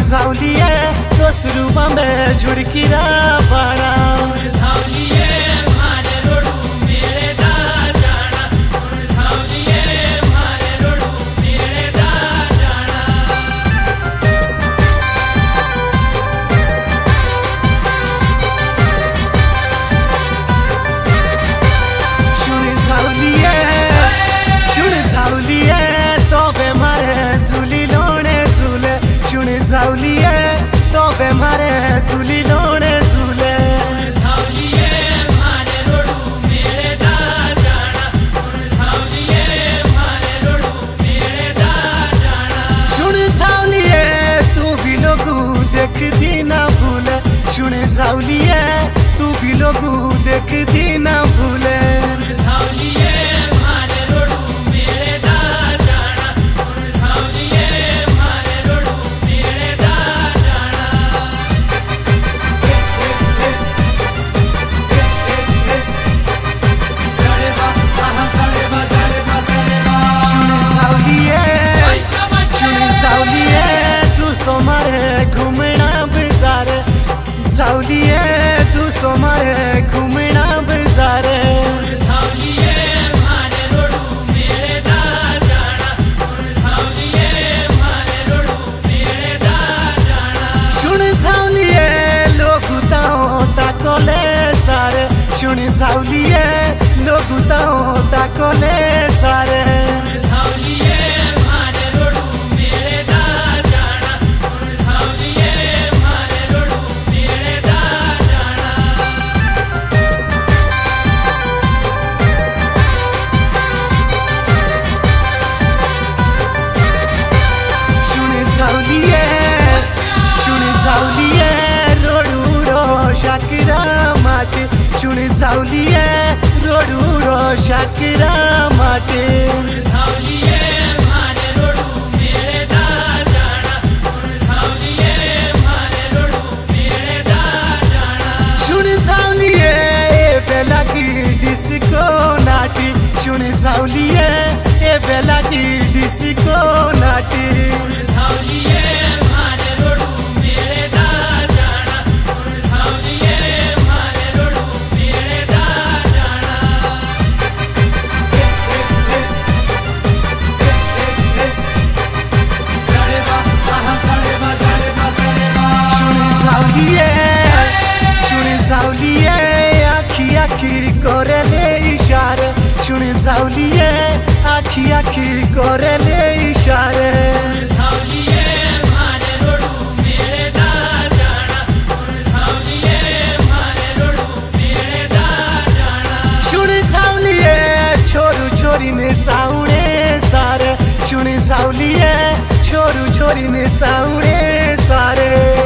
जावलिये तो सुरुमा में जुड़की रा पाना जावलिये तो बे मारे झूली लोने झूले शुण जावलिये तू भी लोगू देखती ना भूले शुण जावलिये तू भी लोगू देखती ना भूले जावलिये तू सोमारे घूमना बाजारे शुण जावलिये लोग ताकोले सारे शुण जावलिये लोग ताकोले सारे शुण जावलिये रोडूरो शाकिरा माटे शुण जावलिये बेला की डिस्को नाटी शुण जावलिये बेला की डिस्को नाटी आखी करेले इशारे शुण जावलिये आखी करेले इशारे शुण जावलिये छोरू छोरी ने चावणे सारे शुण जावलिये छोरू छोरी ने चावणे सारे